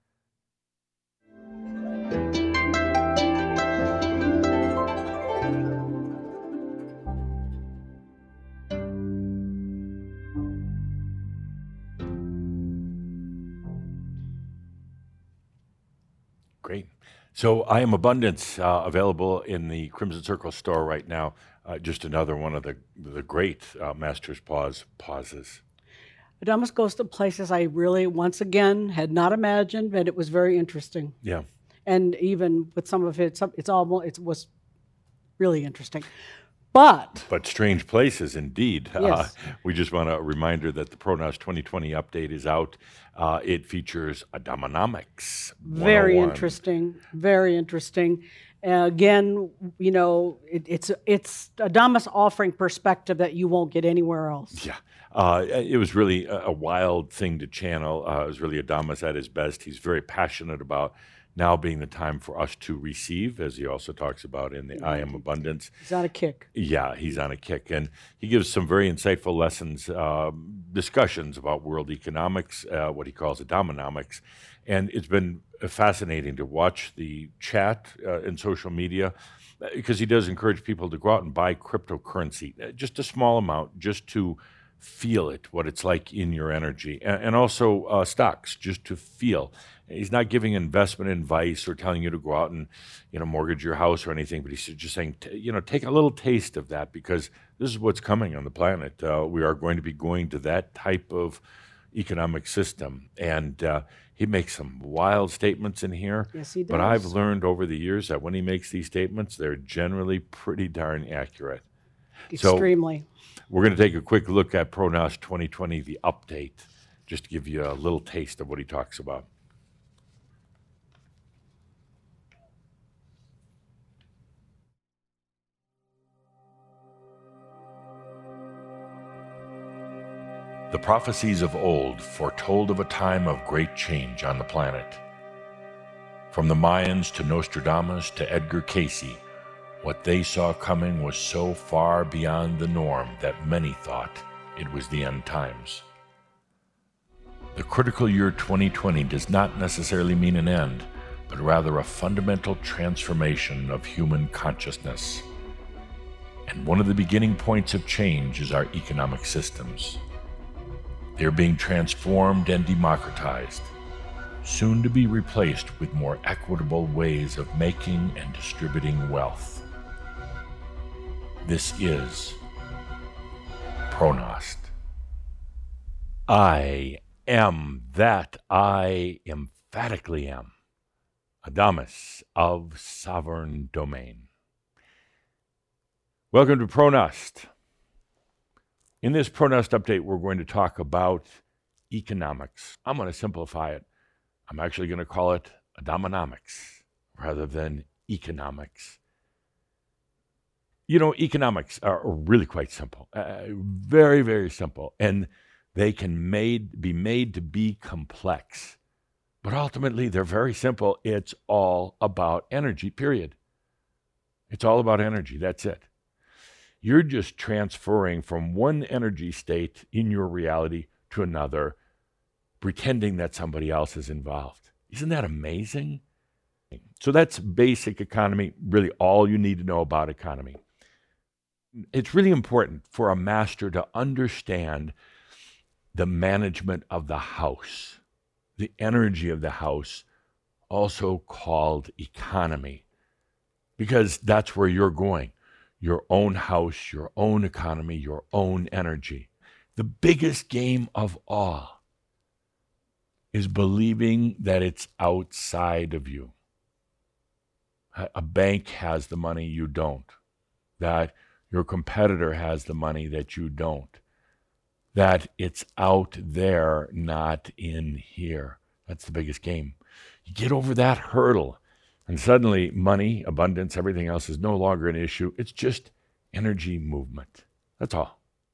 Great. So I Am Abundance, uh, available in the Crimson Circle store right now. Uh, just another one of the the great uh, Master's Pause pauses. Adamus goes to places I really, once again, had not imagined, but it was very interesting. Yeah. And even with some of it, some, it's almost it was really interesting. But But strange places indeed. Yes. Uh, we just want a reminder that the Pronos twenty twenty update is out. Uh, it features Adamonomics. very one oh one. interesting, very interesting. Uh, again, you know, it, it's it's Adamus offering perspective that you won't get anywhere else. Yeah. Uh, it was really a, a wild thing to channel. Uh, it was really Adamus at his best. He's very passionate about now being the time for us to receive, as he also talks about in the I Am Abundance. He's on a kick. Yeah, he's on a kick. And he gives some very insightful lessons, uh, discussions about world economics, uh, what he calls Adamonomics. And it's been fascinating to watch the chat uh, in social media, because he does encourage people to go out and buy cryptocurrency, uh, just a small amount, just to feel it, what it's like in your energy, and, and also uh, stocks, just to feel. He's not giving investment advice or telling you to go out and, you know, mortgage your house or anything, but he's just saying, t- you know, take a little taste of that, because this is what's coming on the planet. Uh, we are going to be going to that type of economic system, and uh, he makes some wild statements in here. Yes, he does. But I've learned over the years that when he makes these statements, they're generally pretty darn accurate. Extremely. So we're going to take a quick look at Pronos twenty twenty, the update, just to give you a little taste of what he talks about. The prophecies of old foretold of a time of great change on the planet. From the Mayans to Nostradamus to Edgar Cayce, what they saw coming was so far beyond the norm that many thought it was the end times. The critical year twenty twenty does not necessarily mean an end, but rather a fundamental transformation of human consciousness. And one of the beginning points of change is our economic systems. They are being transformed and democratized, soon to be replaced with more equitable ways of making and distributing wealth. This is Pronost. I am that I emphatically am, Adamus of Sovereign Domain. Welcome to Pronost. In this Pronost update, we're going to talk about economics. I'm going to simplify it. I'm actually going to call it Adamonomics rather than economics. You know, economics are really quite simple, uh, very, very simple, and they can made be made to be complex. But ultimately, they're very simple. It's all about energy, period. It's all about energy. That's it. You're just transferring from one energy state in your reality to another, pretending that somebody else is involved. Isn't that amazing? So that's basic economy, really all you need to know about economy. It's really important for a master to understand the management of the house, the energy of the house, also called economy, because that's where you're going. Your own house, your own economy, your own energy. The biggest game of all is believing that it's outside of you. A bank has the money you don't. That your competitor has the money that you don't. That it's out there, not in here. That's the biggest game. You get over that hurdle, and suddenly money, abundance, everything else is no longer an issue. It's just energy movement. That's all.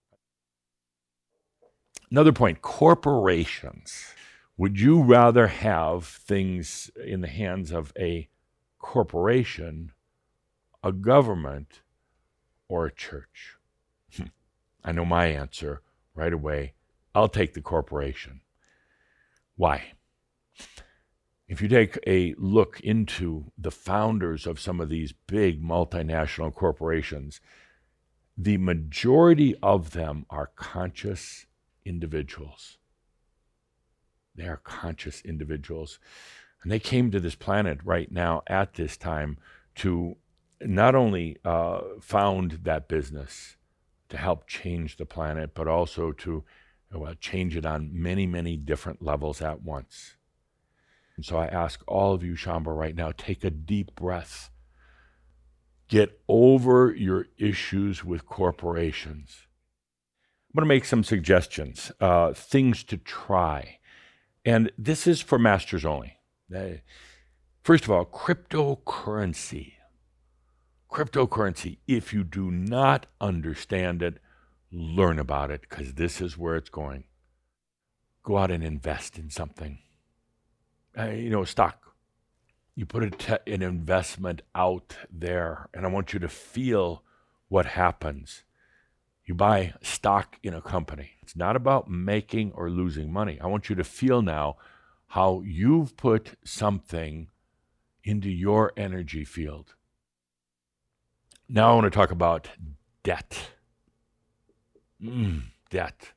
Another point, corporations. Would you rather have things in the hands of a corporation, a government, or a church? I know my answer right away. I'll take the corporation. Why? If you take a look into the founders of some of these big multinational corporations, the majority of them are conscious individuals. They are conscious individuals. And they came to this planet right now at this time to not only uh, found that business to help change the planet, but also to well, change it on many, many different levels at once. And so I ask all of you, Shamba, right now, take a deep breath. Get over your issues with corporations. I'm going to make some suggestions, uh, things to try. And this is for masters only. Uh, first of all, cryptocurrency. Cryptocurrency, if you do not understand it, learn about it, because this is where it's going. Go out and invest in something. Uh, you know, stock. You put a te- an investment out there, and I want you to feel what happens. You buy stock in a company. It's not about making or losing money. I want you to feel now how you've put something into your energy field. Now I want to talk about debt. Mm, debt.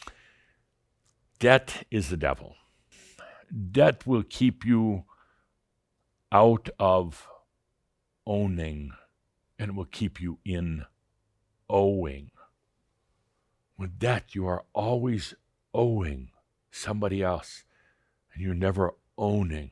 Debt is the devil. Debt will keep you out of owning, and it will keep you in owing. With debt, you are always owing somebody else, and you're never owning.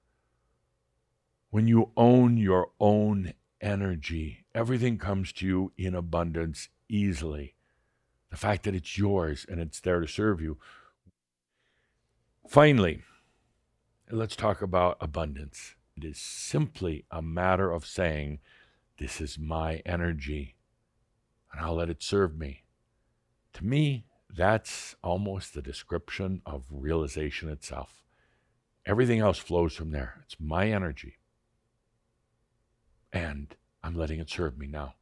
When you own your own energy, everything comes to you in abundance easily. The fact that it's yours and it's there to serve you. Finally, let's talk about abundance. It is simply a matter of saying, this is my energy, and I'll let it serve me. To me, that's almost the description of realization itself. Everything else flows from there. It's my energy, and I'm letting it serve me now.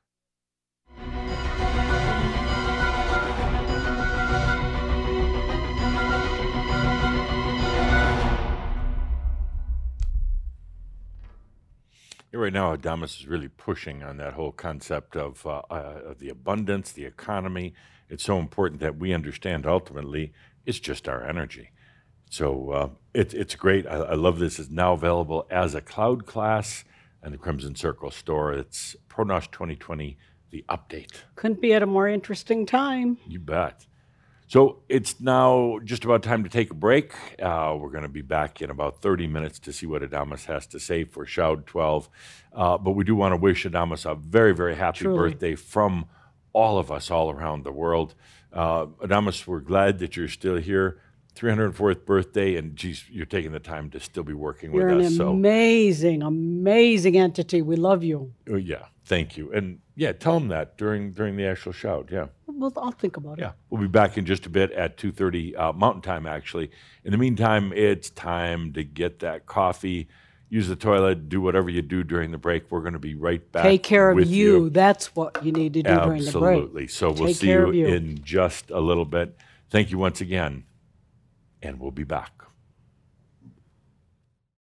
Right now, Adamus is really pushing on that whole concept of, uh, uh, of the abundance, the economy. It's so important that we understand ultimately it's just our energy. So uh, it, it's great. I, I love this. It's now available as a cloud class in the Crimson Circle store. It's ProNosh twenty twenty, the update. Couldn't be at a more interesting time. You bet. So it's now just about time to take a break. Uh, we're going to be back in about thirty minutes to see what Adamus has to say for Shoud twelve. Uh, but we do want to wish Adamus a very, very happy Truly. birthday from all of us all around the world. Uh, Adamus, we're glad that you're still here. three hundred fourth birthday, and geez, you're taking the time to still be working You're with an us. So, amazing, amazing entity. We love you. oh, yeah, thank you. And yeah, tell them that during during the actual shout. Yeah. Well, I'll think about it. Yeah, we'll be back in just a bit at two thirty uh, Mountain Time, actually. In the meantime, it's time to get that coffee, use the toilet, do whatever you do during the break. We're going to be right back. Take care of with you. That's what you need to do during the break. Absolutely. So we'll Take see care you of you. in just a little bit. Thank you once again, and we'll be back.